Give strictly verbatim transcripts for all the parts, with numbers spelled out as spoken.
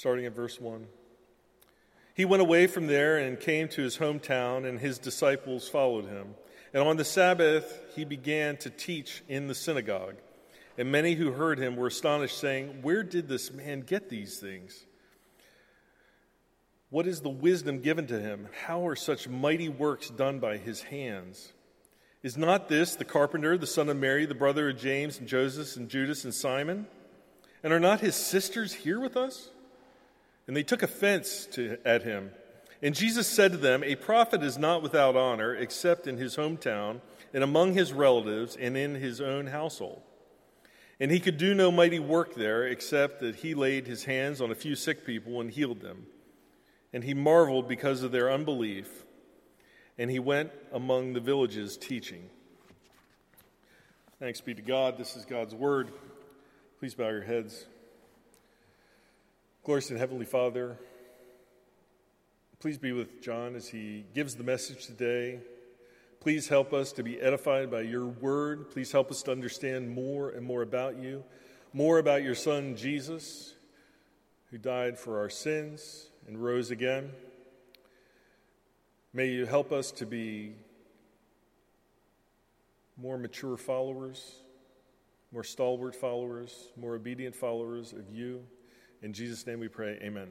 starting at verse one. He went away from there and came to his hometown, and his disciples followed him. And on the Sabbath he began to teach in the synagogue. And many who heard him were astonished, saying, "Where did this man get these things? What is the wisdom given to him? How are such mighty works done by his hands? Is not this the carpenter, the son of Mary, the brother of James and Joseph and Judas and Simon? And are not his sisters here with us?" And they took offense to, at him. And Jesus said to them, "A prophet is not without honor except in his hometown and among his relatives and in his own household." And he could do no mighty work there except that he laid his hands on a few sick people and healed them. And he marveled because of their unbelief. And he went among the villages teaching. Thanks be to God. This is God's word. Please bow your heads. Glorious and Heavenly Father, please be with John as he gives the message today. Please help us to be edified by your word. Please help us to understand more and more about you, more about your Son, Jesus, who died for our sins and rose again. May you help us to be more mature followers, more stalwart followers, more obedient followers of you. In Jesus' name we pray, amen.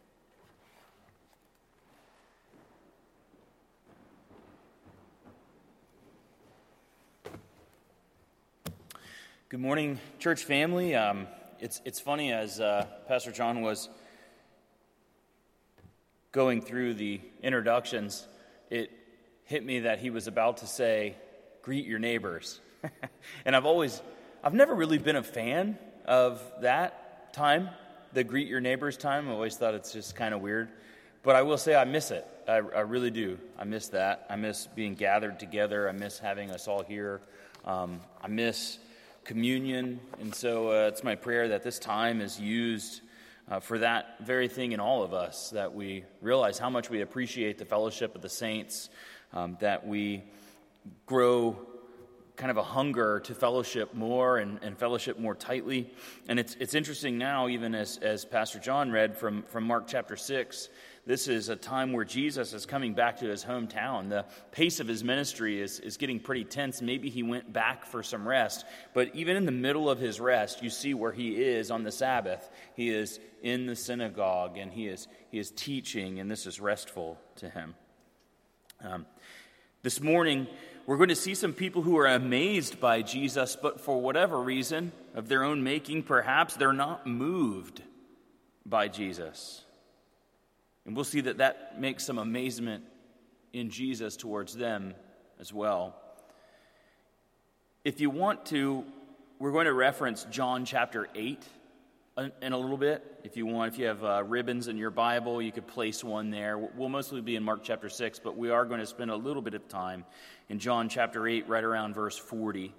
Good morning, church family. Um, it's it's funny, as uh, Pastor John was going through the introductions, it hit me that he was about to say, "Greet your neighbors." And I've always, I've never really been a fan of that time, the greet your neighbors time. I always thought it's just kind of weird. But I will say I miss it. I, I really do. I miss that. I miss being gathered together. I miss having us all here. Um, I miss communion. And so uh, it's my prayer that this time is used uh, for that very thing in all of us, that we realize how much we appreciate the fellowship of the saints, um, that we grow kind of a hunger to fellowship more and, and fellowship more tightly. And it's it's interesting now, even as, as Pastor John read from, from Mark chapter six, this is a time where Jesus is coming back to his hometown. The pace of his ministry is, is getting pretty tense. Maybe he went back for some rest. But even in the middle of his rest, you see where he is on the Sabbath. He is in the synagogue, and he is he is teaching, and this is restful to him. Um, this morning, we're going to see some people who are amazed by Jesus, but for whatever reason, of their own making, perhaps they're not moved by Jesus. And we'll see that that makes some amazement in Jesus towards them as well. If you want to, we're going to reference John chapter eight in a little bit. If you want, if you have uh, ribbons in your Bible, you could place one there. We'll mostly be in Mark chapter six, but we are going to spend a little bit of time in John chapter eight, right around verse forty.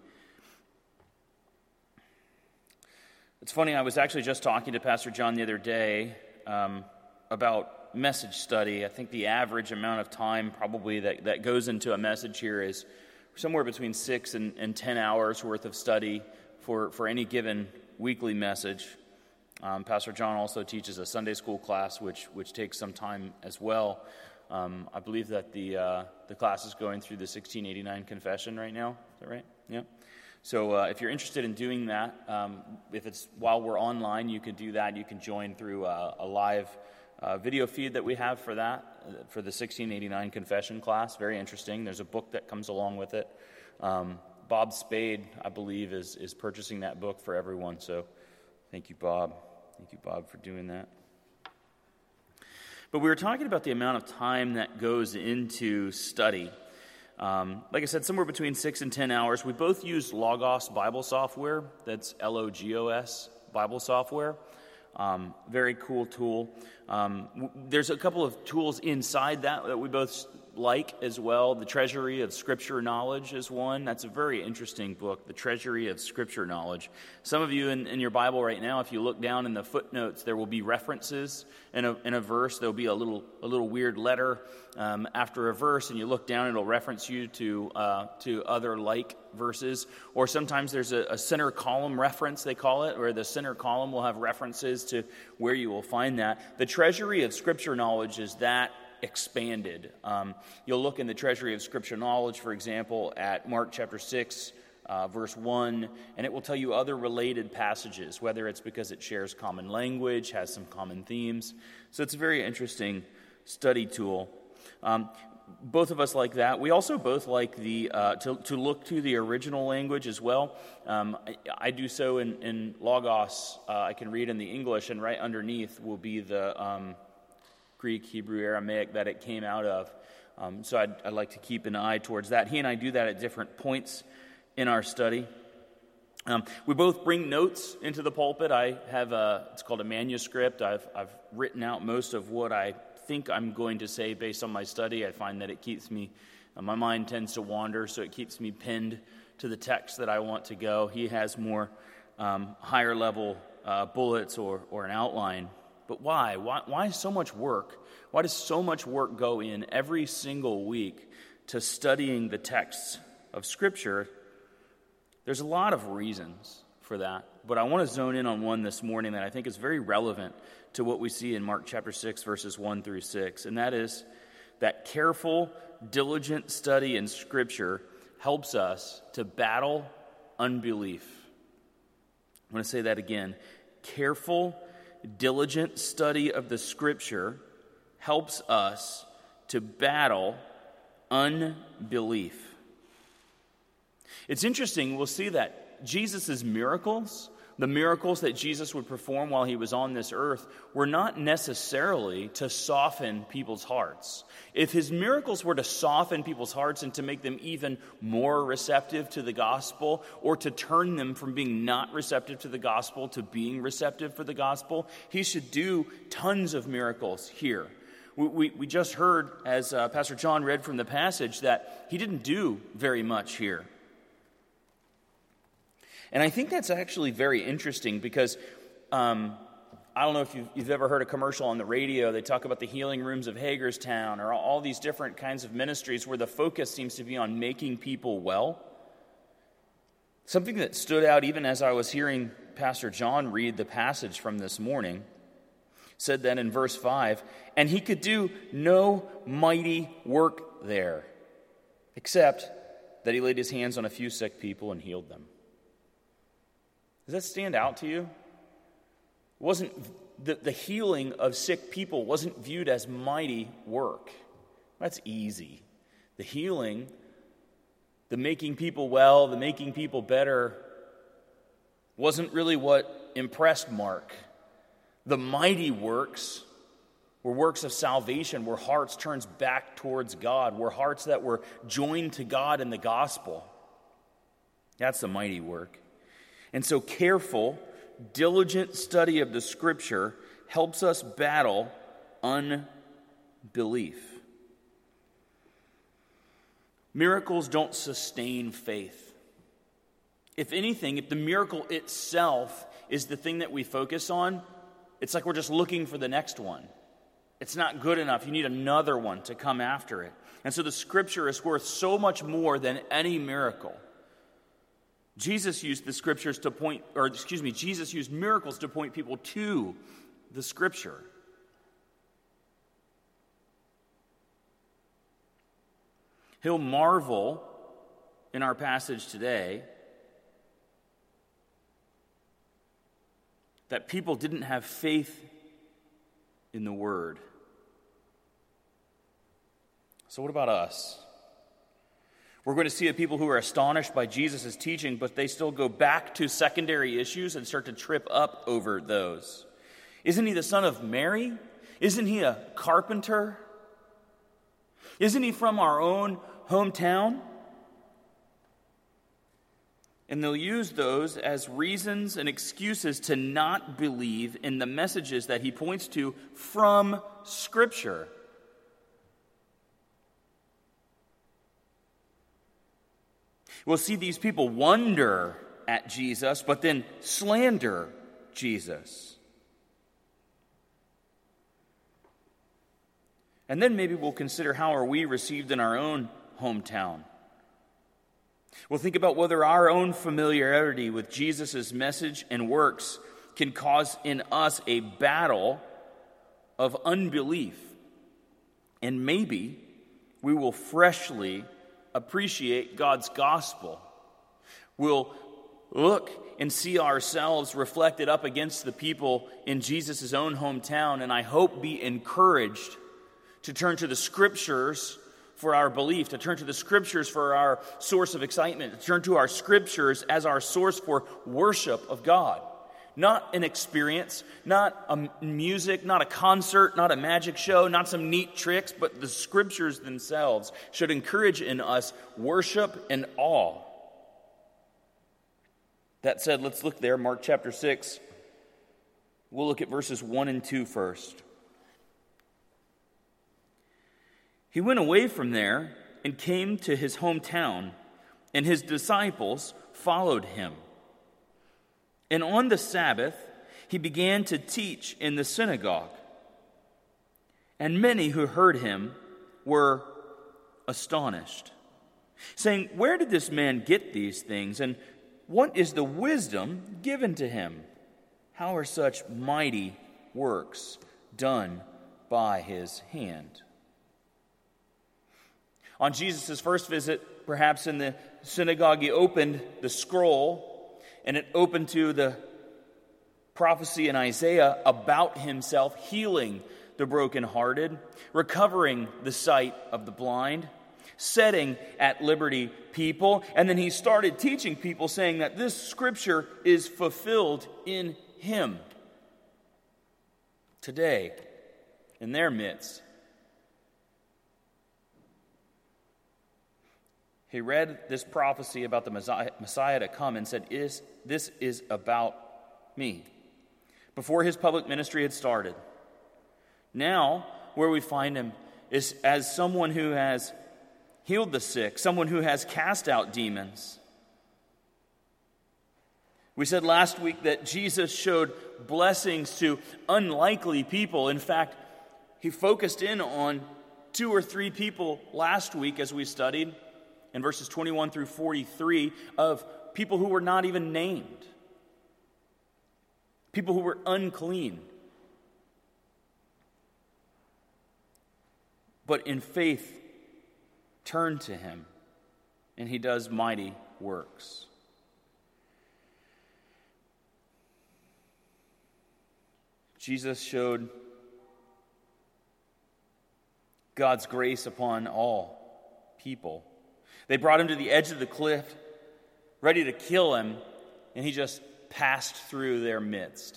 It's funny, I was actually just talking to Pastor John the other day um, about message study. I think the average amount of time probably that, that goes into a message here is somewhere between six and, and ten hours worth of study for, for any given weekly message. Um, Pastor John also teaches a Sunday school class, which which takes some time as well. Um, I believe that the uh, the class is going through the sixteen eighty-nine confession right now. Is that right? Yeah. So uh, if you're interested in doing that, um, if it's while we're online, you can do that. You can join through uh, a live uh, video feed that we have for that, uh, for the sixteen eighty-nine confession class. Very interesting. There's a book that comes along with it. Um, Bob Spade, I believe, is is purchasing that book for everyone. So thank you, Bob. Thank you, Bob, for doing that. But we were talking about the amount of time that goes into study. Um, like I said, somewhere between six and ten hours. We both use Logos Bible software. That's L O G O S Bible software. Um, very cool tool. Um, w- there's a couple of tools inside that that we both like as well. The Treasury of Scripture Knowledge is one. That's a very interesting book, The Treasury of Scripture Knowledge. Some of you in, in your Bible right now, if you look down in the footnotes, there will be references in a, in a verse. There will be a little a little weird letter um, after a verse, and you look down, it'll reference you to uh, to other like verses. Or sometimes there's a, a center column reference, they call it, where the center column will have references to where you will find that. The Treasury of Scripture Knowledge is that expanded. Um, you'll look in the Treasury of Scripture Knowledge, for example, at Mark chapter six, uh, verse one, and it will tell you other related passages, whether it's because it shares common language, has some common themes. So it's a very interesting study tool. Um, both of us like that. We also both like the uh, to, to look to the original language as well. Um, I, I do so in, in Logos. Uh, I can read in the English, and right underneath will be the Um, Greek, Hebrew, Aramaic that it came out of. Um, so I'd, I'd like to keep an eye towards that. He and I do that at different points in our study. Um, we both bring notes into the pulpit. I have a, it's called a manuscript. I've, I've written out most of what I think I'm going to say based on my study. I find that it keeps me, uh, my mind tends to wander, so it keeps me pinned to the text that I want to go. He has more um, higher level uh, bullets or, or an outline. But why? why? Why so much work? Why does so much work go in every single week to studying the texts of Scripture? There's a lot of reasons for that, but I want to zone in on one this morning that I think is very relevant to what we see in Mark chapter six, verses one through six, and that is that careful, diligent study in Scripture helps us to battle unbelief. I'm going to say that again. Careful, diligent study of the Scripture helps us to battle unbelief. It's interesting, we'll see that Jesus' miracles, the miracles that Jesus would perform while he was on this earth, were not necessarily to soften people's hearts. If his miracles were to soften people's hearts and to make them even more receptive to the gospel, or to turn them from being not receptive to the gospel to being receptive for the gospel, he should do tons of miracles here. We, we, we just heard, as uh, Pastor John read from the passage, that he didn't do very much here. And I think that's actually very interesting because um, I don't know if you've, you've ever heard a commercial on the radio. They talk about the healing rooms of Hagerstown or all, all these different kinds of ministries where the focus seems to be on making people well. Something that stood out even as I was hearing Pastor John read the passage from this morning said that in verse five, and he could do no mighty work there, except that he laid his hands on a few sick people and healed them. Does that stand out to you? It wasn't the, the healing of sick people wasn't viewed as mighty work. That's easy. The healing, the making people well, the making people better, wasn't really what impressed Mark. The mighty works were works of salvation, where hearts turns back towards God, were hearts that were joined to God in the gospel. That's the mighty work. And so careful, diligent study of the Scripture helps us battle unbelief. Miracles don't sustain faith. If anything, if the miracle itself is the thing that we focus on, it's like we're just looking for the next one. It's not good enough. You need another one to come after it. And so the Scripture is worth so much more than any miracle. Jesus used the Scriptures to point, or excuse me, Jesus used miracles to point people to the Scripture. He'll marvel in our passage today that people didn't have faith in the Word. So what about us? We're going to see a people who are astonished by Jesus' teaching, but they still go back to secondary issues and start to trip up over those. Isn't he the son of Mary? Isn't he a carpenter? Isn't he from our own hometown? And they'll use those as reasons and excuses to not believe in the messages that he points to from Scripture. We'll see these people wonder at Jesus, but then slander Jesus. And then maybe we'll consider how are we received in our own hometown. We'll think about whether our own familiarity with Jesus' message and works can cause in us a battle of unbelief. And maybe we will freshly appreciate God's gospel. We'll look and see ourselves reflected up against the people in Jesus' own hometown, and I hope be encouraged to turn to the Scriptures for our belief, to turn to the Scriptures for our source of excitement, to turn to our Scriptures as our source for worship of God. Not an experience, not a music, not a concert, not a magic show, not some neat tricks, but the Scriptures themselves should encourage in us worship and awe. That said, let's look there, Mark chapter six. We'll look at verses one and two first. He went away from there and came to his hometown, and his disciples followed him. And on the Sabbath, he began to teach in the synagogue. And many who heard him were astonished, saying, "Where did this man get these things? And what is the wisdom given to him? How are such mighty works done by his hand?" On Jesus' first visit, perhaps in the synagogue, he opened the scroll, and it opened to the prophecy in Isaiah about himself healing the brokenhearted, recovering the sight of the blind, setting at liberty people. And then he started teaching people, saying that this scripture is fulfilled in him today, in their midst. He read this prophecy about the Messiah, Messiah to come and said, is, this is about me. Before his public ministry had started. Now, where we find him is as someone who has healed the sick, someone who has cast out demons. We said last week that Jesus showed blessings to unlikely people. In fact, he focused in on two or three people last week as we studied. In verses twenty-one through forty-three, of people who were not even named. People who were unclean. But in faith, turn to him, and he does mighty works. Jesus showed God's grace upon all people. They brought him to the edge of the cliff, ready to kill him, and he just passed through their midst.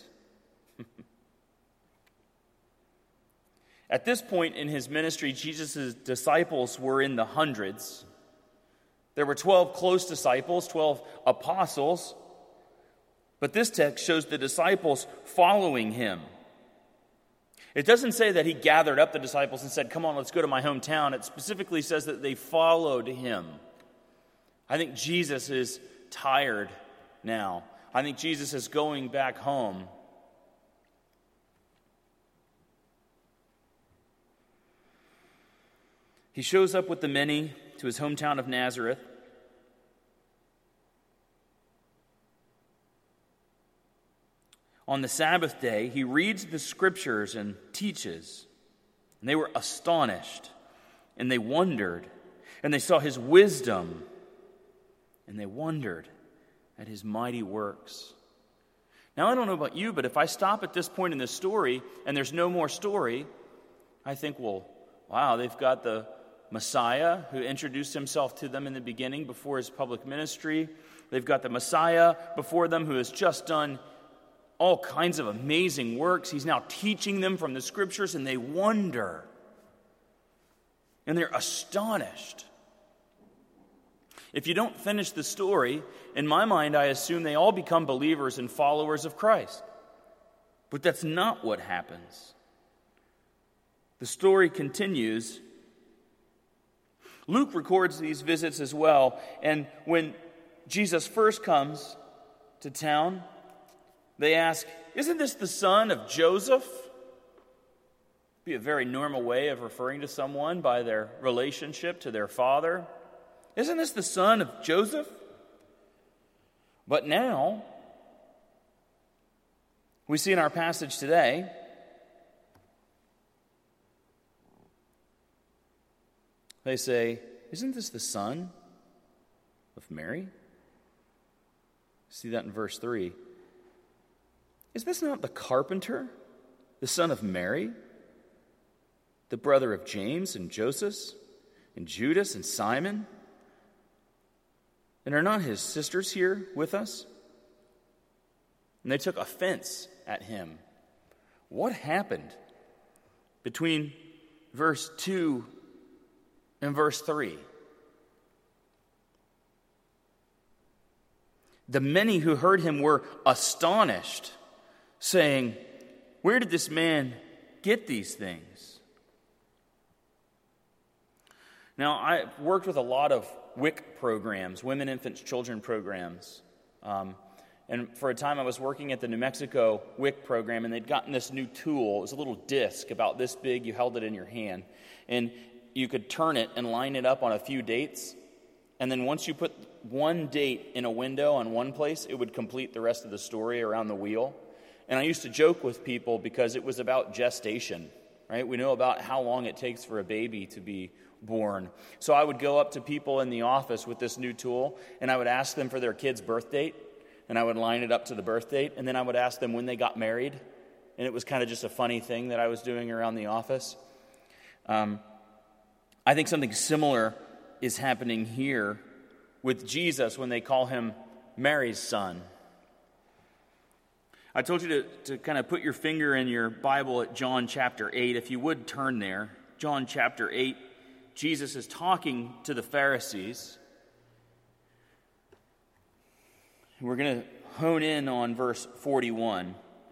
At this point in his ministry, Jesus' disciples were in the hundreds. There were twelve close disciples, twelve apostles, but this text shows the disciples following him. It doesn't say that he gathered up the disciples and said, "Come on, let's go to my hometown." It specifically says that they followed him. I think Jesus is tired now. I think Jesus is going back home. He shows up with the many to his hometown of Nazareth. On the Sabbath day, he reads the scriptures and teaches. And they were astonished, and they wondered, and they saw his wisdom, and they wondered at his mighty works. Now, I don't know about you, but if I stop at this point in the story, and there's no more story, I think, well, wow, they've got the Messiah who introduced himself to them in the beginning before his public ministry. They've got the Messiah before them who has just done all kinds of amazing works. He's now teaching them from the scriptures, and they wonder. And they're astonished. If you don't finish the story, in my mind, I assume they all become believers and followers of Christ. But that's not what happens. The story continues. Luke records these visits as well, and when Jesus first comes to town, they ask, "Isn't this the son of Joseph?" Be a very normal way of referring to someone by their relationship to their father. "Isn't this the son of Joseph?" But now, we see in our passage today, they say, "Isn't this the son of Mary?" See that in verse three. "Is this not the carpenter, the son of Mary, the brother of James and Joseph and Judas and Simon? And are not his sisters here with us?" And they took offense at him. What happened between verse two and verse three? The many who heard him were astonished, saying, "Where did this man get these things?" Now, I've worked with a lot of W I C programs, Women, Infants, Children programs. Um, and for a time I was working at the New Mexico W I C program, and they'd gotten this new tool. It was a little disc about this big. You held it in your hand. And you could turn it and line it up on a few dates. And then once you put one date in a window on one place, it would complete the rest of the story around the wheel. And I used to joke with people because it was about gestation, right? We know about how long it takes for a baby to be born. So I would go up to people in the office with this new tool, and I would ask them for their kid's birth date, and I would line it up to the birth date, and then I would ask them when they got married. And it was kind of just a funny thing that I was doing around the office. Um, I think something similar is happening here with Jesus when they call him Mary's son. I told you to, to kind of put your finger in your Bible at John chapter eight. If you would turn there. John chapter eight. Jesus is talking to the Pharisees. We're going to hone in on verse forty-one.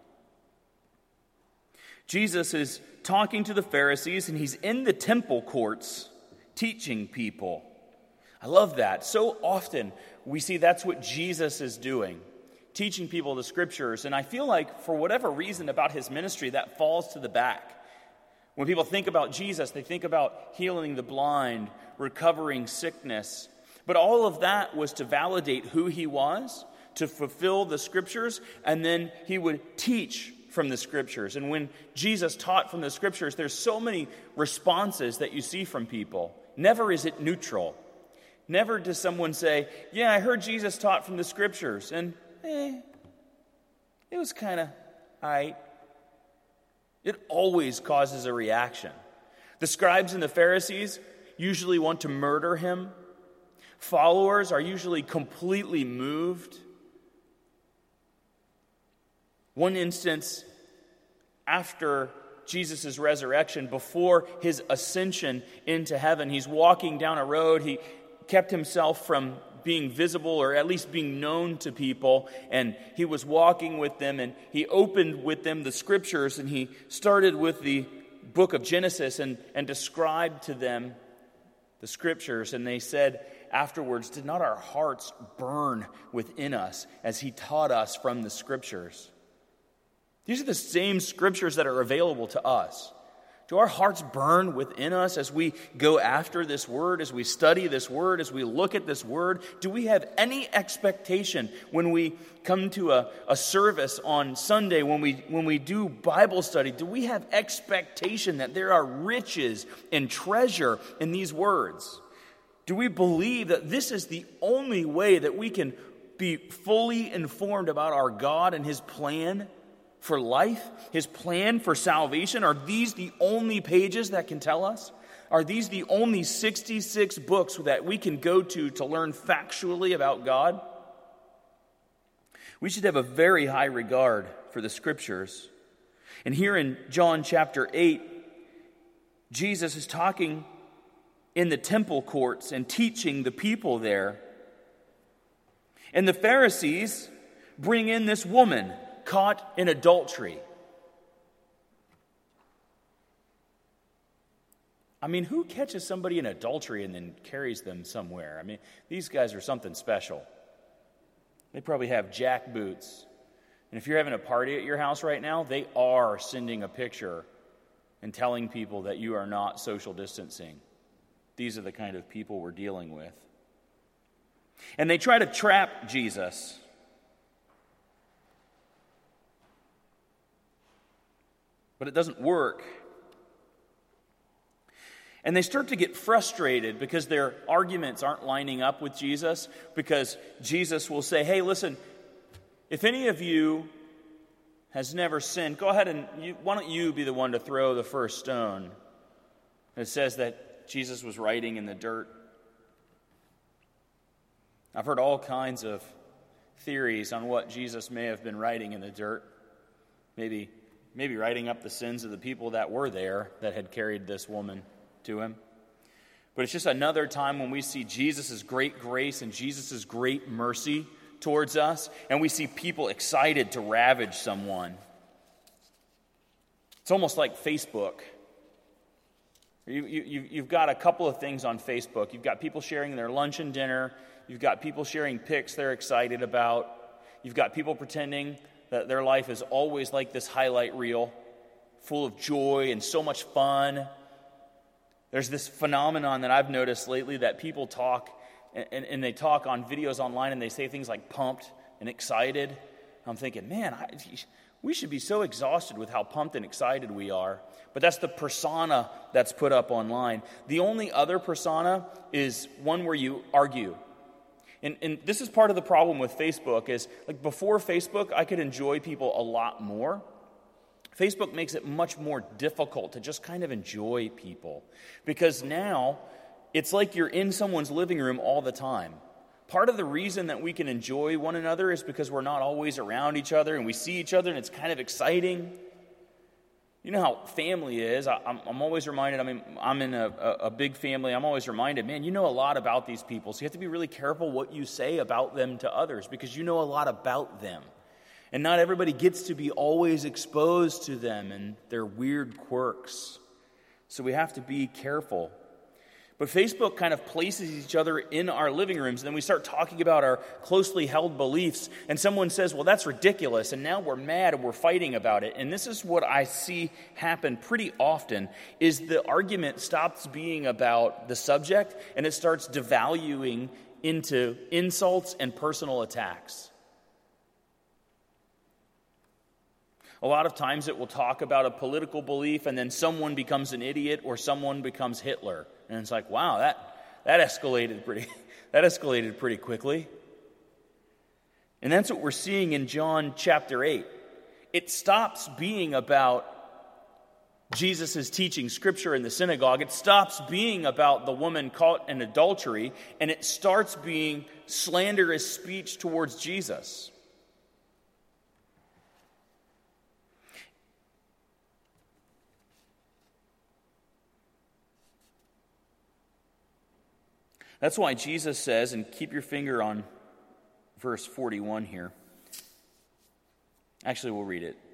Jesus is talking to the Pharisees, and he's in the temple courts teaching people. I love that. So often we see that's what Jesus is doing, teaching people the scriptures. And I feel like for whatever reason about his ministry, that falls to the back. When people think about Jesus, they think about healing the blind, recovering sickness. But all of that was to validate who he was, to fulfill the scriptures, and then he would teach from the scriptures. And when Jesus taught from the scriptures, there's so many responses that you see from people. Never is it neutral. Never does someone say, "Yeah, I heard Jesus taught from the scriptures, and eh, it was kind of all right." It always causes a reaction. The scribes and the Pharisees usually want to murder him. Followers are usually completely moved. One instance, after Jesus' resurrection, before his ascension into heaven, he's walking down a road. He kept himself from being visible, or at least being known to people, and he was walking with them, and he opened with them the scriptures, and he started with the book of Genesis and, and described to them the scriptures, and they said afterwards, "Did not our hearts burn within us as he taught us from the scriptures?" These are the same scriptures that are available to us. Do our hearts burn within us as we go after this word, as we study this word, as we look at this word? Do we have any expectation when we come to a, a service on Sunday, when we, when we do Bible study? Do we have expectation that there are riches and treasure in these words? Do we believe that this is the only way that we can be fully informed about our God and his plan for life, his plan for salvation? Are these the only pages that can tell us? Are these the only sixty-six books that we can go to to learn factually about God? We should have a very high regard for the scriptures. And here in John chapter eight, Jesus is talking in the temple courts and teaching the people there. And the Pharisees bring in this woman caught in adultery. I mean, who catches somebody in adultery and then carries them somewhere? I mean, these guys are something special. They probably have jack boots. And if you're having a party at your house right now, they are sending a picture and telling people that you are not social distancing. These are the kind of people we're dealing with. And they try to trap Jesus. But it doesn't work. And they start to get frustrated because their arguments aren't lining up with Jesus, because Jesus will say, hey, listen, if any of you has never sinned, go ahead and, you, why don't you be the one to throw the first stone? It says that Jesus was writing in the dirt. I've heard all kinds of theories on what Jesus may have been writing in the dirt. Maybe, maybe writing up the sins of the people that were there that had carried this woman to him. But it's just another time when we see Jesus' great grace and Jesus' great mercy towards us, and we see people excited to ravage someone. It's almost like Facebook. You, you, you've got a couple of things on Facebook. You've got people sharing their lunch and dinner. You've got people sharing pics they're excited about. You've got people pretending that their life is always like this highlight reel, full of joy and so much fun. There's this phenomenon that I've noticed lately that people talk, and, and they talk on videos online, and they say things like pumped and excited. I'm thinking, man, I, we should be so exhausted with how pumped and excited we are. But that's the persona that's put up online. The only other persona is one where you argue. And, and this is part of the problem with Facebook is, like, before Facebook, I could enjoy people a lot more. Facebook makes it much more difficult to just kind of enjoy people, because now it's like you're in someone's living room all the time. Part of the reason that we can enjoy one another is because we're not always around each other and we see each other and it's kind of exciting. You know how family is. I, I'm, I'm always reminded, I mean, I'm in a, a, a big family. I'm always reminded, man, you know a lot about these people. So you have to be really careful what you say about them to others, because you know a lot about them. And not everybody gets to be always exposed to them and their weird quirks. So we have to be careful. But Facebook kind of places each other in our living rooms, and then we start talking about our closely held beliefs, and someone says, well, that's ridiculous, and now we're mad and we're fighting about it. And this is what I see happen pretty often, is the argument stops being about the subject, and it starts devaluing into insults and personal attacks. A lot of times it will talk about a political belief, and then someone becomes an idiot or someone becomes Hitler. And it's like, wow, that that escalated pretty that escalated pretty quickly. And that's what we're seeing in John chapter eight. It stops being about Jesus' teaching scripture in the synagogue. It stops being about the woman caught in adultery, and it starts being slanderous speech towards Jesus. That's why Jesus says, and keep your finger on verse forty-one here. Actually, we'll read it.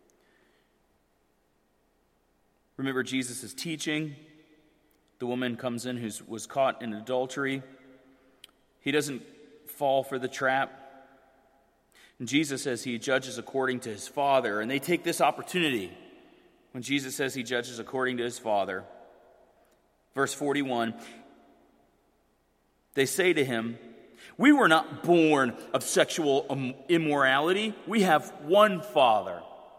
Remember, Jesus is teaching. The woman comes in who was caught in adultery. He doesn't fall for the trap. And Jesus says he judges according to his Father. And they take this opportunity when Jesus says he judges according to his Father. Verse forty-one. They say to him, we were not born of sexual immorality. We have one Father.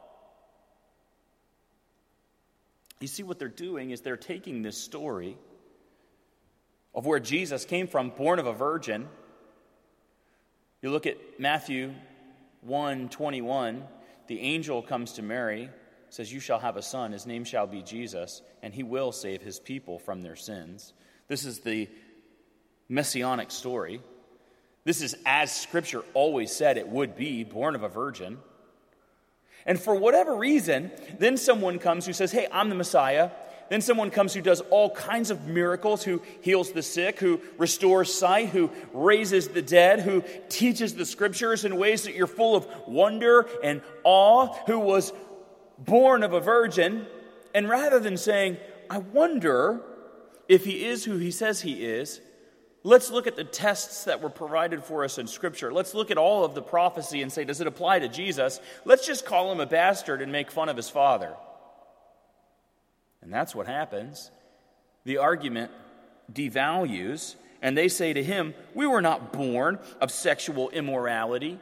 You see, what they're doing is they're taking this story of where Jesus came from, born of a virgin. You look at Matthew one twenty-one, the angel comes to Mary, says, you shall have a son, his name shall be Jesus, and he will save his people from their sins. This is the messianic story. This is as Scripture always said it would be, born of a virgin. And for whatever reason, then someone comes who says, hey, I'm the Messiah. Then someone comes who does all kinds of miracles, who heals the sick, who restores sight, who raises the dead, who teaches the Scriptures in ways that you're full of wonder and awe, who was born of a virgin. And rather than saying, I wonder if he is who he says he is, let's look at the tests that were provided for us in Scripture. Let's look at all of the prophecy and say, does it apply to Jesus? Let's just call him a bastard and make fun of his father. And that's what happens. The argument devalues, and they say to him, we were not born of sexual immorality.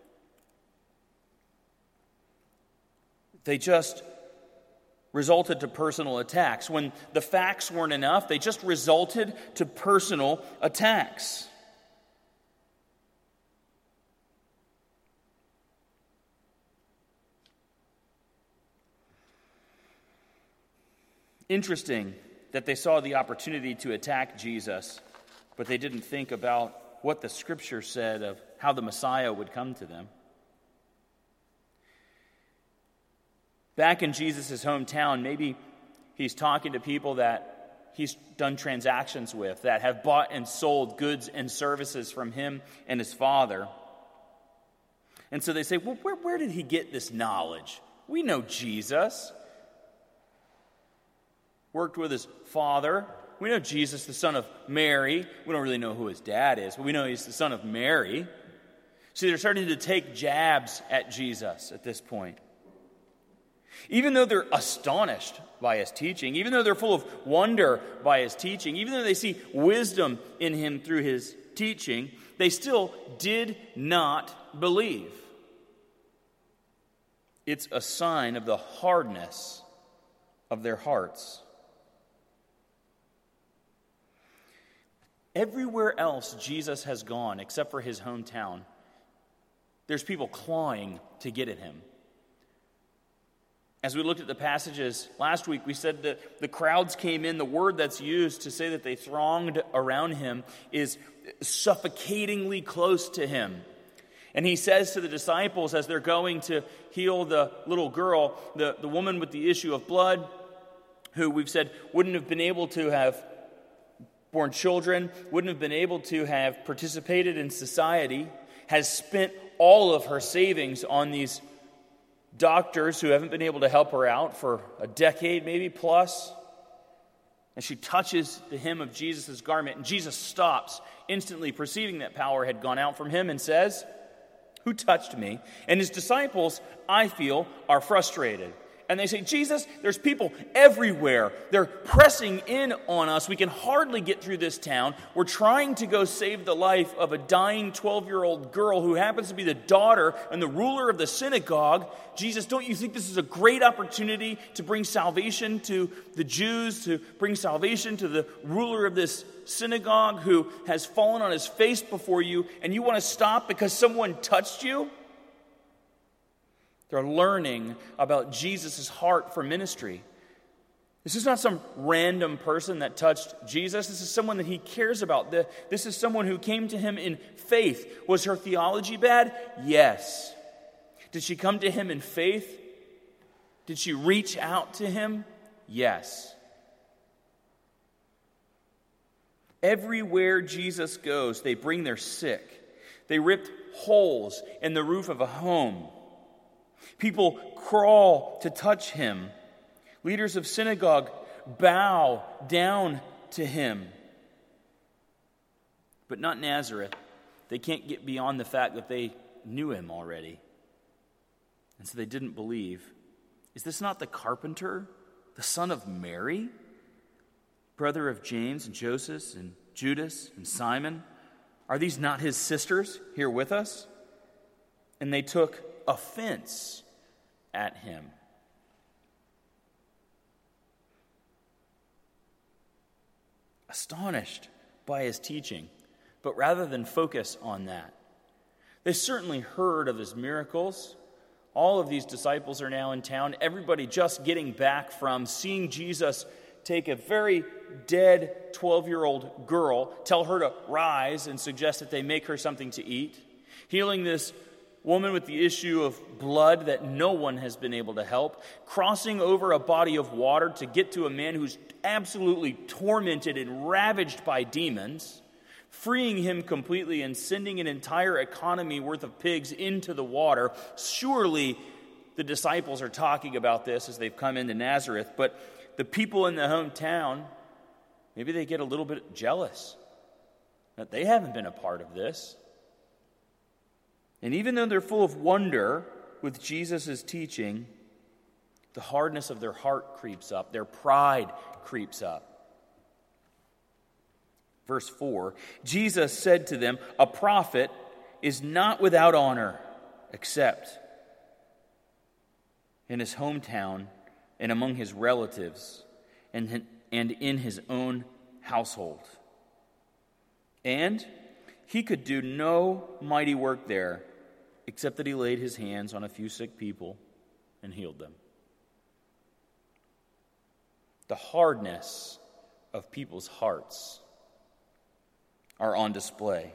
They just resulted to personal attacks. When the facts weren't enough, they just resulted to personal attacks. Interesting that they saw the opportunity to attack Jesus, but they didn't think about what the Scripture said of how the Messiah would come to them. Back in Jesus' hometown, maybe he's talking to people that he's done transactions with, that have bought and sold goods and services from him and his father. And so they say, well, where, where did he get this knowledge? We know Jesus. Worked with his father. We know Jesus, the son of Mary. We don't really know who his dad is, but we know he's the son of Mary. See, they're starting to take jabs at Jesus at this point. Even though they're astonished by his teaching, even though they're full of wonder by his teaching, even though they see wisdom in him through his teaching, they still did not believe. It's a sign of the hardness of their hearts. Everywhere else Jesus has gone, except for his hometown, there's people clawing to get at him. As we looked at the passages last week, we said that the crowds came in. The word that's used to say that they thronged around him is suffocatingly close to him. And he says to the disciples as they're going to heal the little girl, the, the woman with the issue of blood, who we've said wouldn't have been able to have born children, wouldn't have been able to have participated in society, has spent all of her savings on these doctors who haven't been able to help her out for a decade, maybe plus. And she touches the hem of Jesus' garment, and Jesus stops, instantly perceiving that power had gone out from him, and says, "Who touched me?" And his disciples, I feel, are frustrated. And they say, Jesus, there's people everywhere. They're pressing in on us. We can hardly get through this town. We're trying to go save the life of a dying twelve-year-old girl who happens to be the daughter and the ruler of the synagogue. Jesus, don't you think this is a great opportunity to bring salvation to the Jews, to bring salvation to the ruler of this synagogue who has fallen on his face before you, and you want to stop because someone touched you? They're learning about Jesus' heart for ministry. This is not some random person that touched Jesus. This is someone that he cares about. This is someone who came to him in faith. Was her theology bad? Yes. Did she come to him in faith? Did she reach out to him? Yes. Everywhere Jesus goes, they bring their sick. They ripped holes in the roof of a home. People crawl to touch him. Leaders of synagogue bow down to him. But not Nazareth. They can't get beyond the fact that they knew him already. And so they didn't believe. Is this not the carpenter, the son of Mary, brother of James and Joseph and Judas and Simon? Are these not his sisters here with us? And they took offense at him. Astonished by his teaching, but rather than focus on that, they certainly heard of his miracles. All of these disciples are now in town. Everybody just getting back from seeing Jesus take a very dead twelve-year-old girl, tell her to rise, and suggest that they make her something to eat. Healing this woman with the issue of blood that no one has been able to help, crossing over a body of water to get to a man who's absolutely tormented and ravaged by demons, freeing him completely and sending an entire economy worth of pigs into the water. Surely the disciples are talking about this as they've come into Nazareth, but the people in the hometown, Maybe they get a little bit jealous that they haven't been a part of this. And even though they're full of wonder with Jesus' teaching, the hardness of their heart creeps up. Their pride creeps up. Verse four, Jesus said to them, "A prophet is not without honor, except in his hometown and among his relatives and, and in his own household." And he could do no mighty work there, except that he laid his hands on a few sick people and healed them. The hardness of people's hearts are on display.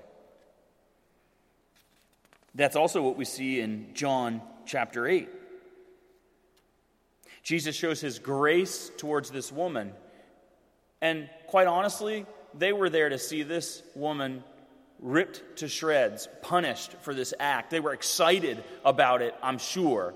That's also what we see in John chapter eight. Jesus shows his grace towards this woman. And quite honestly, they were there to see this woman ripped to shreds, punished for this act. They were excited about it, I'm sure.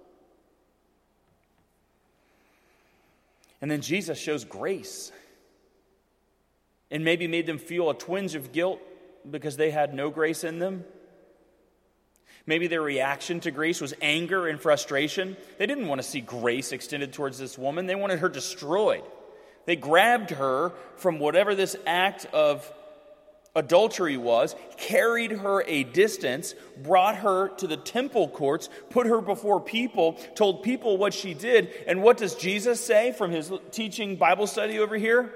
And then Jesus shows grace and maybe made them feel a twinge of guilt because they had no grace in them. Maybe their reaction to grace was anger and frustration. They didn't want to see grace extended towards this woman. They wanted her destroyed. They grabbed her from whatever this act of adultery was, carried her a distance, brought her to the temple courts, put her before people, told people what she did. And what does Jesus say from his teaching Bible study over here?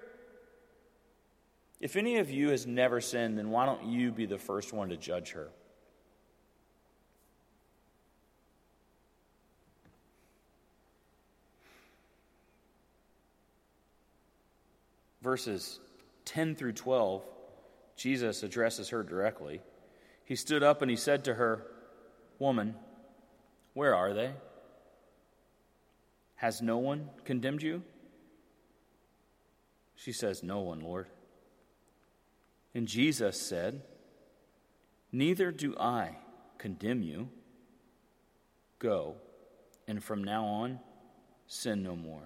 If any of you has never sinned, then why don't you be the first one to judge her? Verses ten through twelve, Jesus addresses her directly. He stood up and he said to her, "Woman, where are they? Has no one condemned you?" She says, "No one, Lord." And Jesus said, "Neither do I condemn you. Go, and from now on, sin no more."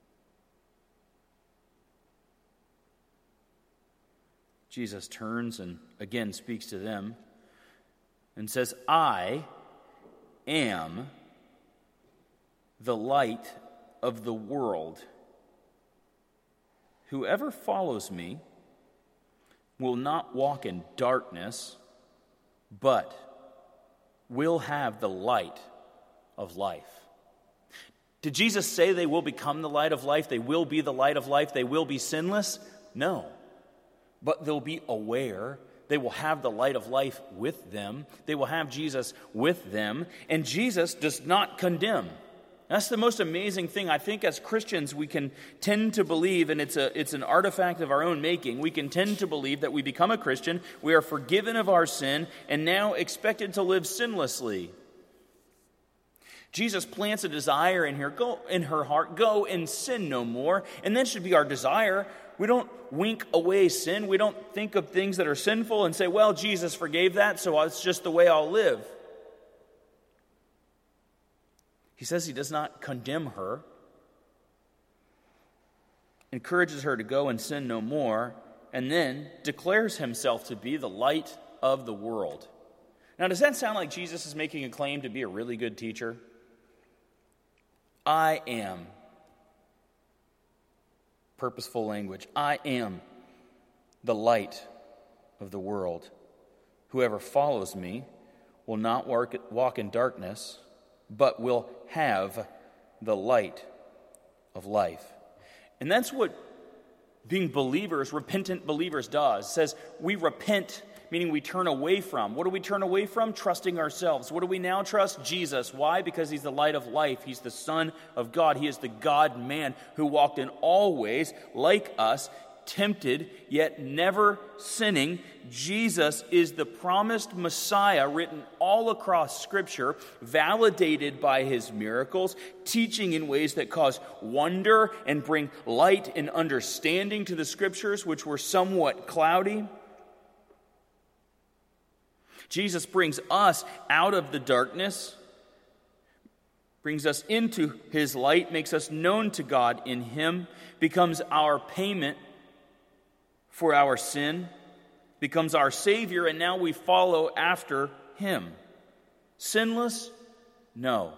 Jesus turns and again speaks to them and says, "I am the light of the world. Whoever follows me will not walk in darkness, but will have the light of life." Did Jesus say they will become the light of life? They will be the light of life? They will be sinless? No. But they'll be aware. They will have the light of life with them. They will have Jesus with them. And Jesus does not condemn. That's the most amazing thing. I think as Christians we can tend to believe, and it's a it's an artifact of our own making, we can tend to believe that we become a Christian, we are forgiven of our sin, and now expected to live sinlessly. Jesus plants a desire in her, go in her heart, go and sin no more, and that should be our desire. We don't wink away sin. We don't think of things that are sinful and say, well, Jesus forgave that, so it's just the way I'll live. He says he does not condemn her, encourages her to go and sin no more, and then declares himself to be the light of the world. Now, does that sound like Jesus is making a claim to be a really good teacher? I am. Purposeful language. I am the light of the world. Whoever follows me will not walk in darkness, but will have the light of life. And that's what being believers, repentant believers does. It says we repent, meaning we turn away from. What do we turn away from? Trusting ourselves. What do we now trust? Jesus. Why? Because he's the light of life. He's the Son of God. He is the God-man who walked in all ways like us, tempted, yet never sinning. Jesus is the promised Messiah written all across Scripture, validated by his miracles, teaching in ways that cause wonder and bring light and understanding to the Scriptures, which were somewhat cloudy. Jesus brings us out of the darkness, brings us into his light, makes us known to God in him, becomes our payment for our sin, becomes our Savior, and now we follow after him. Sinless? No.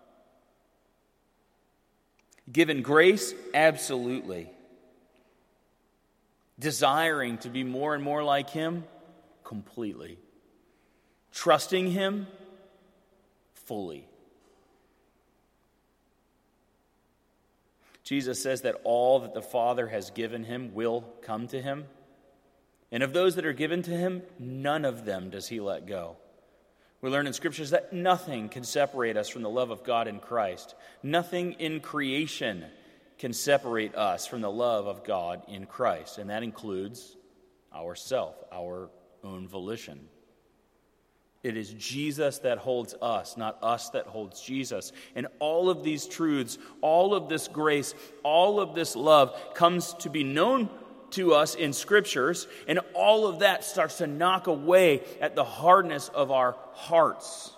Given grace? Absolutely. Desiring to be more and more like him? Completely. Trusting him? Fully. Jesus says that all that the Father has given him will come to him. And of those that are given to him, none of them does he let go. We learn in Scriptures that nothing can separate us from the love of God in Christ. Nothing in creation can separate us from the love of God in Christ. And that includes ourself, our own volition. It is Jesus that holds us, not us that holds Jesus. And all of these truths, all of this grace, all of this love comes to be known to us in Scriptures, and all of that starts to knock away at the hardness of our hearts.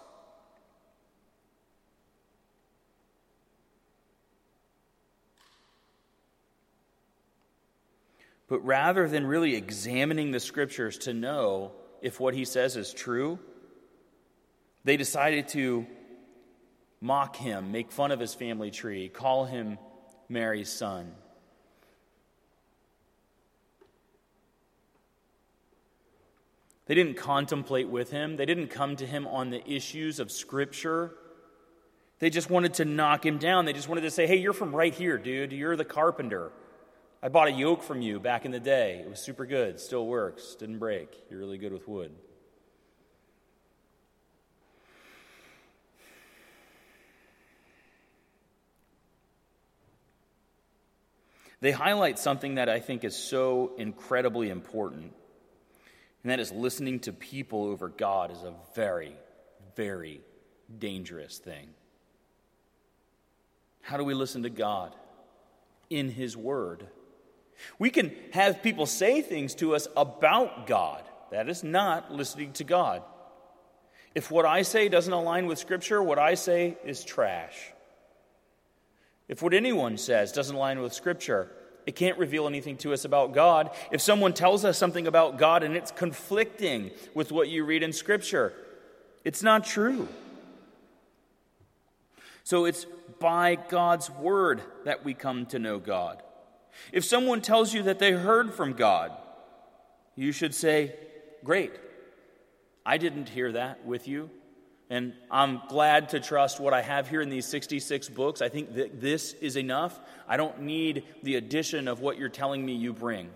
But rather than really examining the Scriptures to know if what he says is true, they decided to mock him, make fun of his family tree, call him Mary's son. They didn't contemplate with him. They didn't come to him on the issues of Scripture. They just wanted to knock him down. They just wanted to say, hey, you're from right here, dude. You're the carpenter. I bought a yoke from you back in the day. It was super good. Still works. Didn't break. You're really good with wood. They highlight something that I think is so incredibly important. And that is listening to people over God is a very, very dangerous thing. How do we listen to God? In his word. We can have people say things to us about God. That is not listening to God. If what I say doesn't align with Scripture, what I say is trash. If what anyone says doesn't align with Scripture, it can't reveal anything to us about God. If someone tells us something about God and it's conflicting with what you read in Scripture, it's not true. So it's by God's word that we come to know God. If someone tells you that they heard from God, you should say, great, I didn't hear that with you. And I'm glad to trust what I have here in these sixty-six books. I think that this is enough. I don't need the addition of what you're telling me you bring.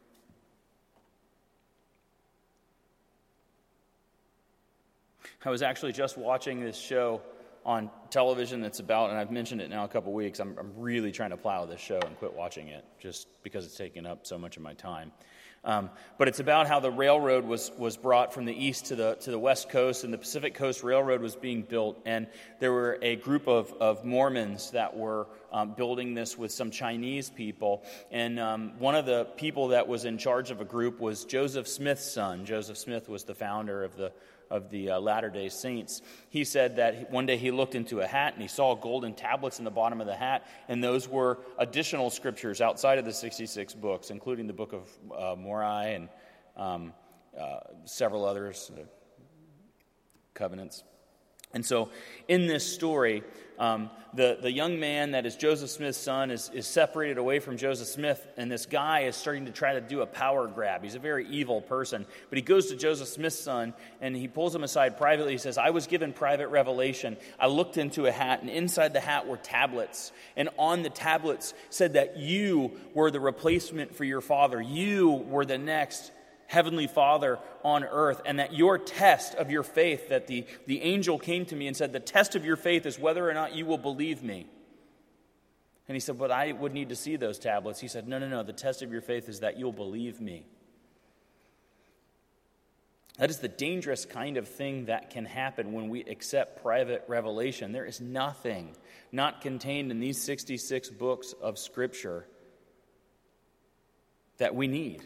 I was actually just watching this show on television that's about, and I've mentioned it now a couple weeks, I'm, I'm really trying to plow this show and quit watching it just because it's taking up so much of my time. Um, but it's about how the railroad was was brought from the east to the to the west coast, and the Pacific Coast Railroad was being built, and there were a group of, of Mormons that were um, building this with some Chinese people, and um, one of the people that was in charge of a group was Joseph Smith's son. Joseph Smith was the founder of the of the uh, Latter-day Saints. He said that one day he looked into a hat and he saw golden tablets in the bottom of the hat, and those were additional scriptures outside of the sixty-six books, including the book of uh, Moriah and um, uh, several others, uh, covenants. And so in this story, um, the, the young man that is Joseph Smith's son is, is separated away from Joseph Smith, and this guy is starting to try to do a power grab. He's a very evil person, but he goes to Joseph Smith's son, and he pulls him aside privately. He says, I was given private revelation. I looked into a hat, and inside the hat were tablets, and on the tablets said that you were the replacement for your father. You were the next Heavenly Father on earth, and that your test of your faith, that the, the angel came to me and said, the test of your faith is whether or not you will believe me. And he said, but I would need to see those tablets. He said, no, no, no, the test of your faith is that you'll believe me. That is the dangerous kind of thing that can happen when we accept private revelation. There is nothing not contained in these sixty-six books of Scripture that we need.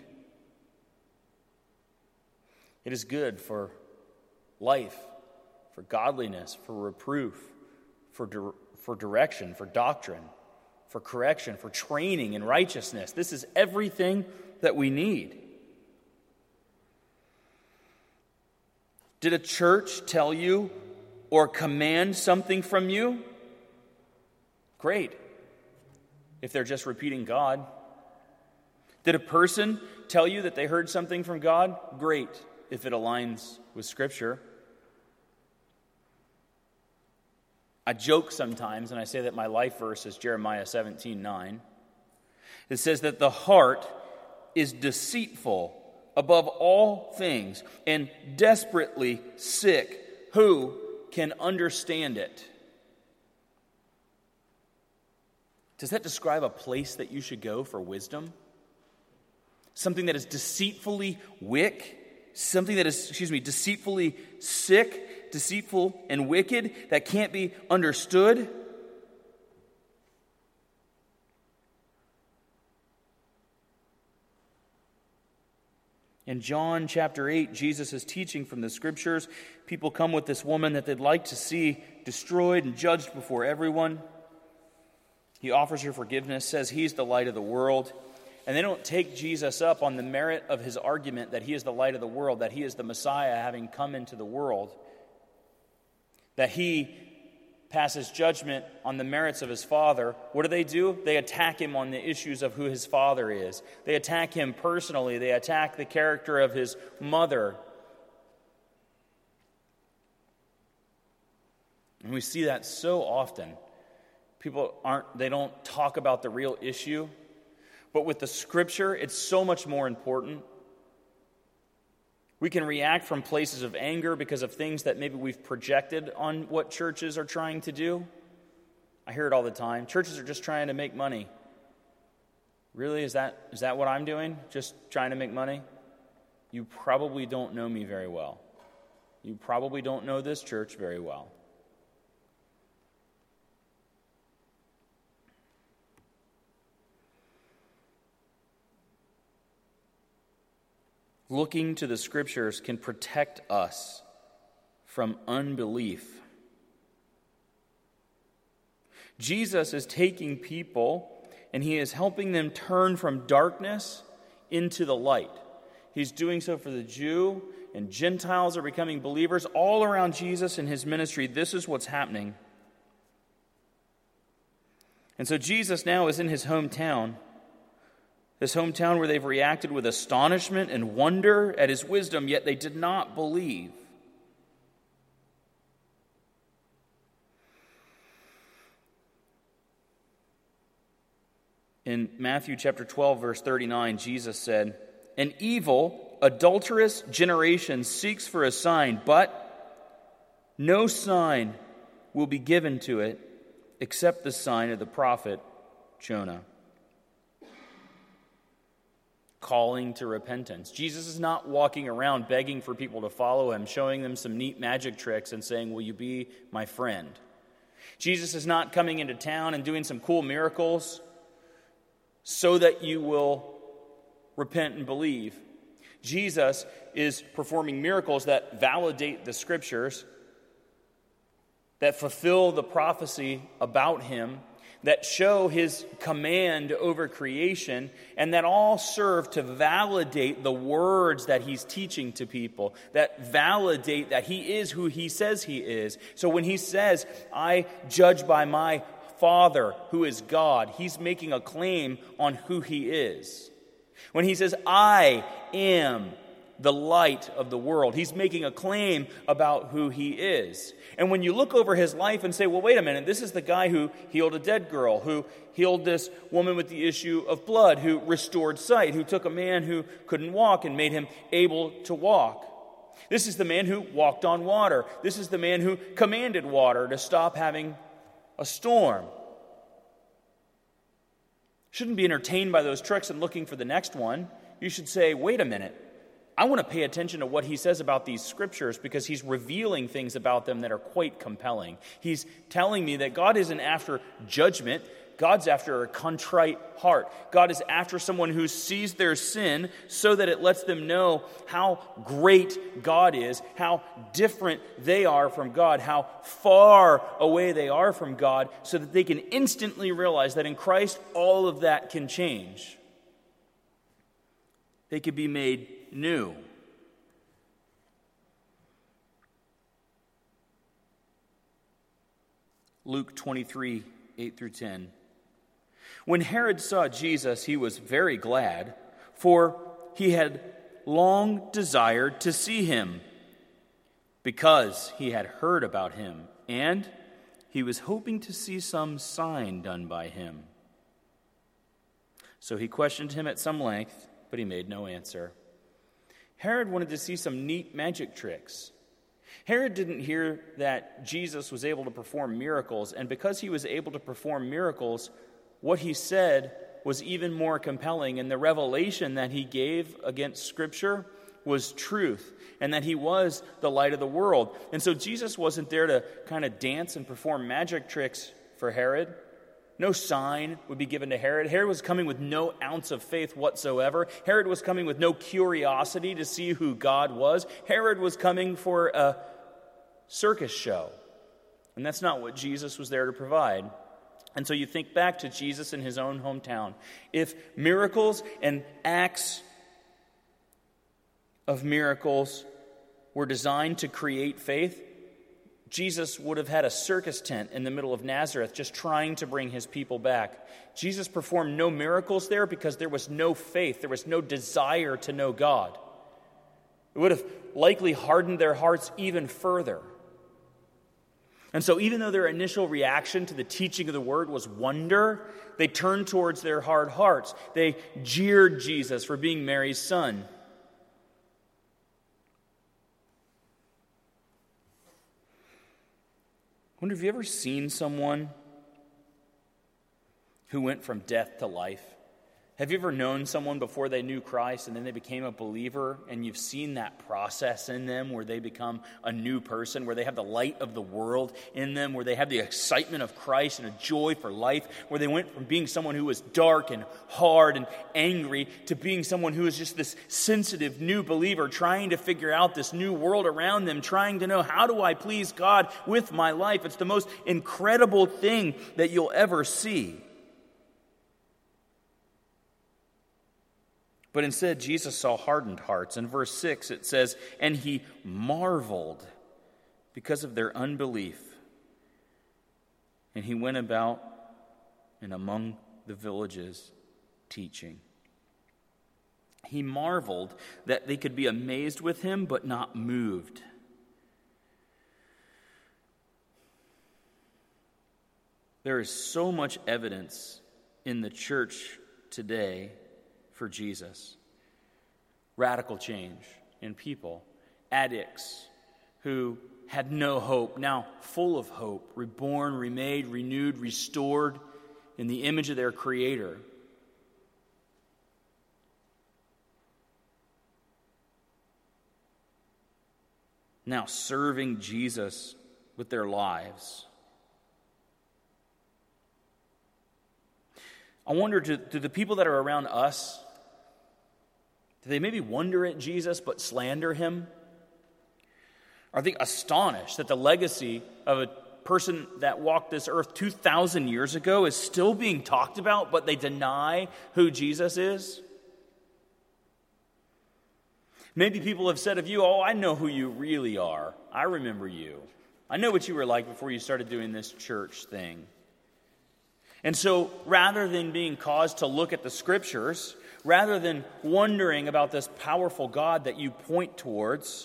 It is good for life, for godliness, for reproof, for di- for direction, for doctrine, for correction, for training in righteousness. This is everything that we need. Did a church tell you or command something from you? Great, if they're just repeating God. Did a person tell you that they heard something from God? Great, if it aligns with Scripture. I joke sometimes, and I say that my life verse is Jeremiah seventeen nine. It says that the heart is deceitful above all things and desperately sick. Who can understand it? Does that describe a place that you should go for wisdom? Something that is deceitfully wick, something that is, excuse me, deceitfully sick, deceitful and wicked, that can't be understood? In John chapter eight, Jesus is teaching from the Scriptures. People come with this woman that they'd like to see destroyed and judged before everyone. He offers her forgiveness, says he's the light of the world. And they don't take Jesus up on the merit of his argument that he is the light of the world, that he is the Messiah having come into the world, that he passes judgment on the merits of his Father. What do they do? They attack him on the issues of who his Father is. They attack him personally. They attack the character of his mother. And we see that so often. People aren't, they don't talk about the real issue. But with the Scripture, it's so much more important. We can react from places of anger because of things that maybe we've projected on what churches are trying to do. I hear it all the time. Churches are just trying to make money. Really? Is that is that what I'm doing? Just trying to make money? You probably don't know me very well. You probably don't know this church very well. Looking to the Scriptures can protect us from unbelief. Jesus is taking people and he is helping them turn from darkness into the light. He's doing so for the Jew, and Gentiles are becoming believers all around Jesus and his ministry. This is what's happening. And so Jesus now is in his hometown. This hometown where they've reacted with astonishment and wonder at his wisdom, yet they did not believe. In Matthew chapter twelve, verse thirty-nine, Jesus said, "An evil, adulterous generation seeks for a sign, but no sign will be given to it except the sign of the prophet Jonah." Calling to repentance. Jesus is not walking around begging for people to follow him, showing them some neat magic tricks and saying, "Will you be my friend?" Jesus is not coming into town and doing some cool miracles so that you will repent and believe. Jesus is performing miracles that validate the Scriptures, that fulfill the prophecy about him, that show his command over creation, and that all serve to validate the words that he's teaching to people, that validate that he is who he says he is. So when he says, "I judge by my Father, who is God," he's making a claim on who he is. When he says, "I am the light of the world," he's making a claim about who he is. And when you look over his life and say, well, wait a minute, this is the guy who healed a dead girl, who healed this woman with the issue of blood, who restored sight, who took a man who couldn't walk and made him able to walk. This is the man who walked on water. This is the man who commanded water to stop having a storm. Shouldn't be entertained by those tricks and looking for the next one. You should say, wait a minute. I want to pay attention to what he says about these Scriptures because he's revealing things about them that are quite compelling. He's telling me that God isn't after judgment. God's after a contrite heart. God is after someone who sees their sin so that it lets them know how great God is, how different they are from God, how far away they are from God, so that they can instantly realize that in Christ all of that can change. They could be made new. Luke twenty-three, eight through ten. When Herod saw Jesus, he was very glad, for he had long desired to see him, because he had heard about him, and he was hoping to see some sign done by him. So he questioned him at some length, but he made no answer. Herod wanted to see some neat magic tricks. Herod didn't hear that Jesus was able to perform miracles, and because he was able to perform miracles, what he said was even more compelling, and the revelation that he gave against Scripture was truth, and that he was the light of the world. And so Jesus wasn't there to kind of dance and perform magic tricks for Herod. No sign would be given to Herod. Herod was coming with no ounce of faith whatsoever. Herod was coming with no curiosity to see who God was. Herod was coming for a circus show. And that's not what Jesus was there to provide. And so you think back to Jesus in his own hometown. If miracles and acts of miracles were designed to create faith, Jesus would have had a circus tent in the middle of Nazareth just trying to bring his people back. Jesus performed no miracles there because there was no faith. There was no desire to know God. It would have likely hardened their hearts even further. And so even though their initial reaction to the teaching of the word was wonder, they turned towards their hard hearts. They jeered Jesus for being Mary's son. I wonder, have you ever seen someone who went from death to life? Have you ever known someone before they knew Christ and then they became a believer, and you've seen that process in them where they become a new person, where they have the light of the world in them, where they have the excitement of Christ and a joy for life, where they went from being someone who was dark and hard and angry to being someone who is just this sensitive new believer trying to figure out this new world around them, trying to know, how do I please God with my life? It's the most incredible thing that you'll ever see. But instead, Jesus saw hardened hearts. In verse six, it says, and he marveled because of their unbelief. And he went about and among the villages teaching. He marveled that they could be amazed with him, but not moved. There is so much evidence in the church today for Jesus. Radical change in people. Addicts who had no hope, now full of hope, reborn, remade, renewed, restored in the image of their Creator. Now serving Jesus with their lives. I wonder, do, do the people that are around us, do they maybe wonder at Jesus but slander him? Are they astonished that the legacy of a person that walked this earth two thousand years ago is still being talked about, but they deny who Jesus is? Maybe people have said of you, oh, I know who you really are. I remember you. I know what you were like before you started doing this church thing. And so rather than being caused to look at the Scriptures, rather than wondering about this powerful God that you point towards,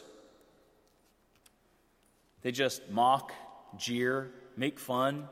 they just mock, jeer, make fun.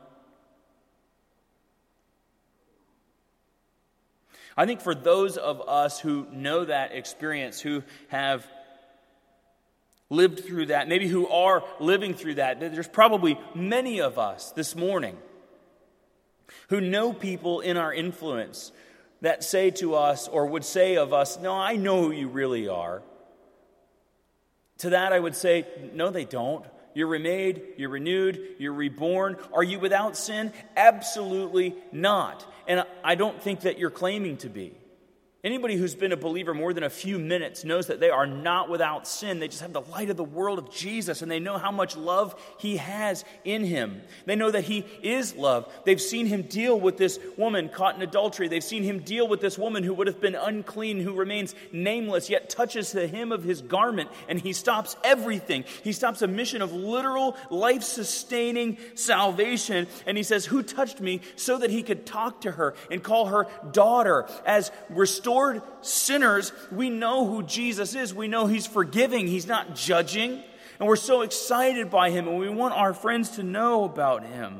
I think for those of us who know that experience, who have lived through that, maybe who are living through that, there's probably many of us this morning who know people in our influence that say to us or would say of us, no, I know who you really are. To that I would say, no, they don't. You're remade, you're renewed, you're reborn. Are you without sin? Absolutely not. And I don't think that you're claiming to be. Anybody who's been a believer more than a few minutes knows that they are not without sin. They just have the light of the world of Jesus, and they know how much love he has in him. They know that he is love. They've seen him deal with this woman caught in adultery. They've seen him deal with this woman who would have been unclean, who remains nameless, yet touches the hem of his garment, and he stops everything. He stops a mission of literal, life-sustaining salvation, and he says, "Who touched me?" so that he could talk to her and call her daughter. As restored sinners, we know who Jesus is. We know he's forgiving. He's not judging. And we're so excited by him, and we want our friends to know about him.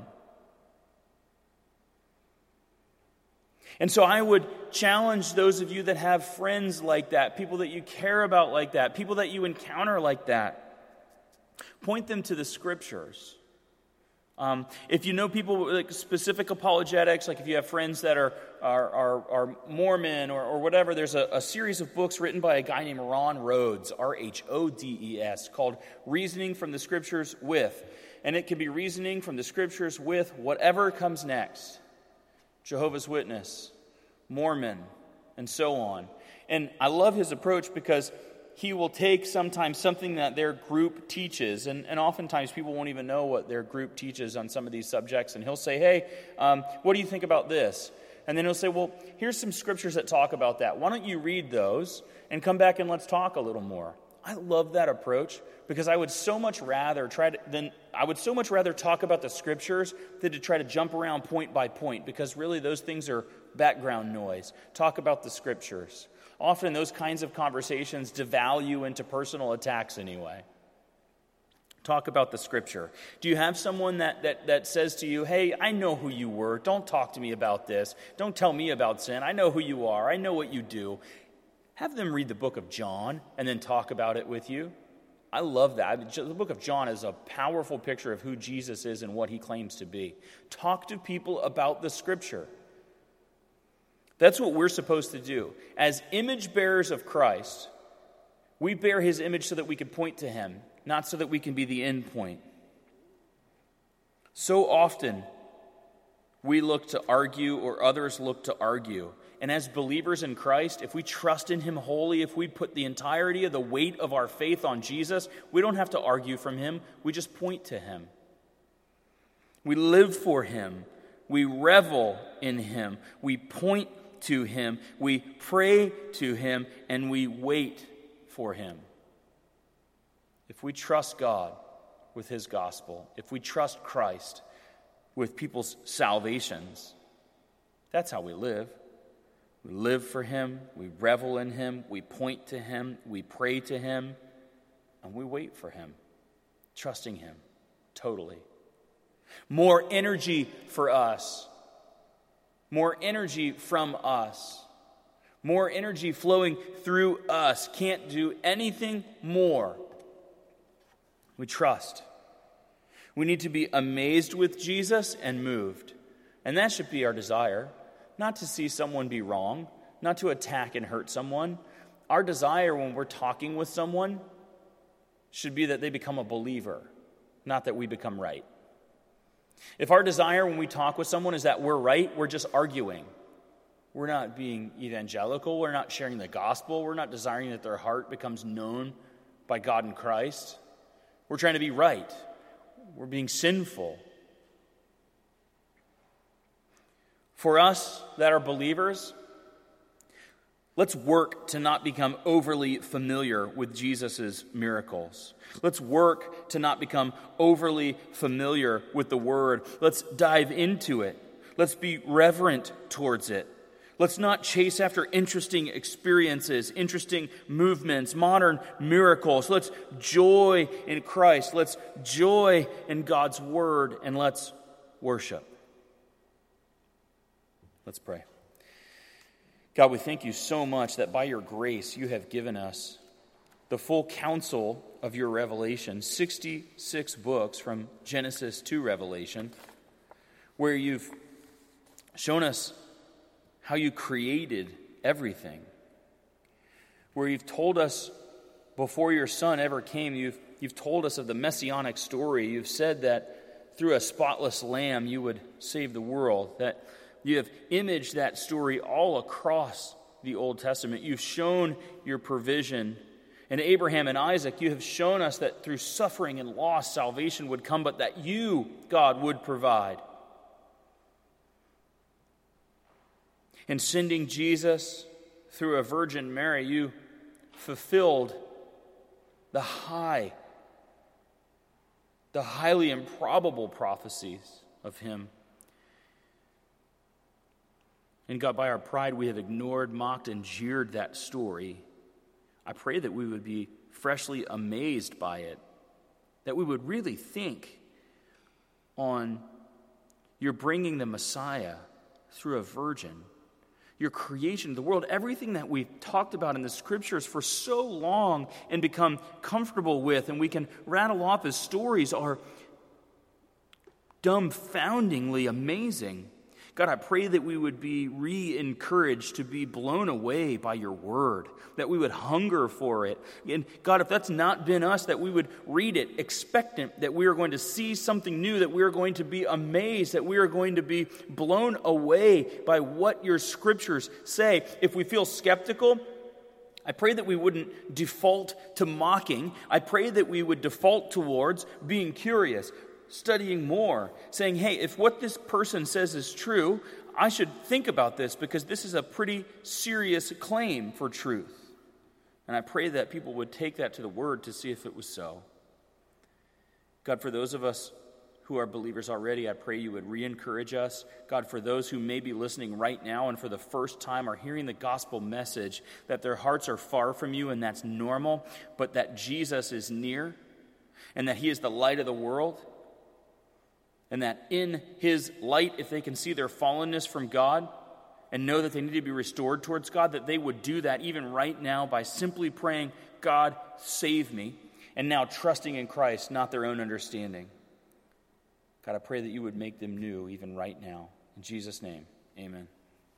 And so I would challenge those of you that have friends like that, people that you care about like that, people that you encounter like that. Point them to the Scriptures. Um, if you know people with like specific apologetics, like if you have friends that are are, are, are Mormon or, or whatever, there's a, a series of books written by a guy named Ron Rhodes, R H O D E S, called Reasoning from the Scriptures with. And it can be reasoning from the Scriptures with whatever comes next. Jehovah's Witness, Mormon, and so on. And I love his approach because he will take sometimes something that their group teaches, and, and oftentimes people won't even know what their group teaches on some of these subjects, and he'll say, hey, um, what do you think about this? And then he'll say, well, here's some scriptures that talk about that. Why don't you read those and come back and let's talk a little more? I love that approach because I would so much rather try to than I would so much rather talk about the scriptures than to try to jump around point by point, because really those things are background noise. Talk about the scriptures. Often those kinds of conversations devalue into personal attacks anyway. Talk about the Scripture. Do you have someone that, that, that says to you, hey, I know who you were. Don't talk to me about this. Don't tell me about sin. I know who you are. I know what you do. Have them read the book of John and then talk about it with you. I love that. I mean, the book of John is a powerful picture of who Jesus is and what he claims to be. Talk to people about the Scripture. That's what we're supposed to do. As image bearers of Christ, we bear his image so that we can point to him, not so that we can be the end point. So often, we look to argue or others look to argue. And as believers in Christ, if we trust in him wholly, if we put the entirety of the weight of our faith on Jesus, we don't have to argue from him. We just point to him. We live for him. We revel in him. We point to him, we pray to him, and we wait for him. If we trust God with his gospel, if we trust Christ with people's salvations, that's how we live. We live for him, we revel in him, we point to him, we pray to him, and we wait for him, trusting him totally. More energy for us. More energy from us. More energy flowing through us. Can't do anything more. We trust. We need to be amazed with Jesus and moved. And that should be our desire. Not to see someone be wrong. Not to attack and hurt someone. Our desire when we're talking with someone should be that they become a believer. Not that we become right. If our desire when we talk with someone is that we're right, we're just arguing. We're not being evangelical. We're not sharing the gospel. We're not desiring that their heart becomes known by God in Christ. We're trying to be right. We're being sinful. For us that are believers, let's work to not become overly familiar with Jesus' miracles. Let's work to not become overly familiar with the Word. Let's dive into it. Let's be reverent towards it. Let's not chase after interesting experiences, interesting movements, modern miracles. Let's joy in Christ. Let's joy in God's Word, and let's worship. Let's pray. God, we thank you so much that by your grace you have given us the full counsel of your revelation, sixty-six books from Genesis to Revelation, where you've shown us how you created everything, where you've told us before your Son ever came, you've, you've told us of the messianic story. You've said that through a spotless lamb you would save the world, that you have imaged that story all across the Old Testament. You've shown your provision. In Abraham and Isaac, you have shown us that through suffering and loss, salvation would come, but that you, God, would provide. In sending Jesus through a Virgin Mary, you fulfilled the high, the highly improbable prophecies of him. And God, by our pride, we have ignored, mocked, and jeered that story. I pray that we would be freshly amazed by it, that we would really think on your bringing the Messiah through a virgin, your creation of the world, everything that we've talked about in the Scriptures for so long and become comfortable with, and we can rattle off as stories, are dumbfoundingly amazing. God, I pray that we would be re-encouraged to be blown away by your word, that we would hunger for it. And God, if that's not been us, that we would read it expectant, that we are going to see something new, that we are going to be amazed, that we are going to be blown away by what your scriptures say. If we feel skeptical, I pray that we wouldn't default to mocking. I pray that we would default towards being curious, studying more, saying, hey, if what this person says is true, I should think about this because this is a pretty serious claim for truth. And I pray that people would take that to the word to see if it was so. God, for those of us who are believers already, I pray you would re-encourage us. God, for those who may be listening right now and for the first time are hearing the gospel message, that their hearts are far from you and that's normal, but that Jesus is near and that he is the light of the world. And that in his light, if they can see their fallenness from God and know that they need to be restored towards God, that they would do that even right now by simply praying, God, save me, and now trusting in Christ, not their own understanding. God, I pray that you would make them new even right now. In Jesus' name, amen.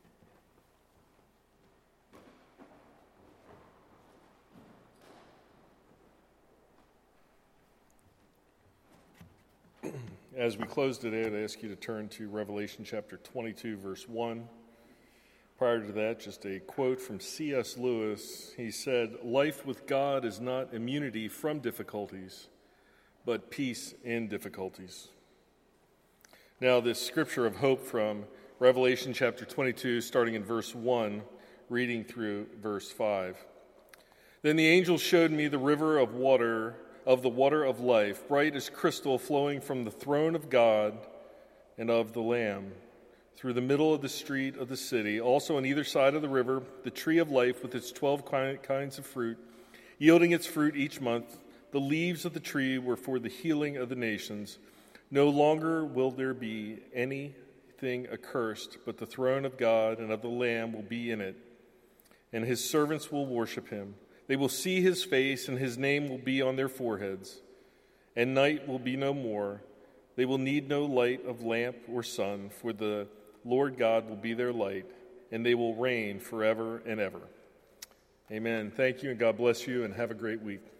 As we close today, I'd ask you to turn to Revelation chapter twenty-two, verse one. Prior to that, just a quote from C S Lewis. He said, "Life with God is not immunity from difficulties, but peace in difficulties." Now, this scripture of hope from Revelation chapter twenty-two, starting in verse one, reading through verse five. "Then the angel showed me the river of water, of the water of life, bright as crystal, flowing from the throne of God and of the Lamb, through the middle of the street of the city. Also on either side of the river, the tree of life with its twelve kinds of fruit, yielding its fruit each month. The leaves of the tree were for the healing of the nations. No longer will there be anything accursed, but the throne of God and of the Lamb will be in it, and his servants will worship him. They will see his face, and his name will be on their foreheads. And night will be no more. They will need no light of lamp or sun, for the Lord God will be their light, and they will reign forever and ever." Amen. Thank you, and God bless you, and have a great week.